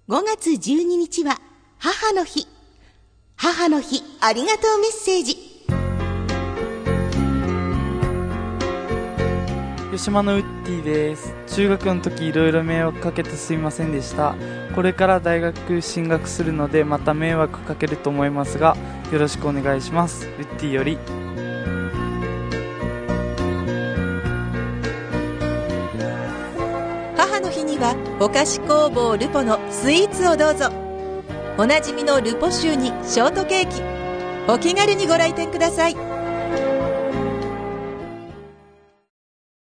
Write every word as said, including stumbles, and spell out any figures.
ごがつじゅうににちは母の日。母の日ありがとうメッセージ。 吉間のウッディです。中学の時いろいろ迷惑かけてすいませんでした。これから大学進学するのでまた迷惑かけると思いますが、よろしくお願いします。ウッディより。 母の日にはお菓子工房ルポのスイーツをどうぞ。おなじみのルポシューにショートケーキ、お気軽にご来店ください。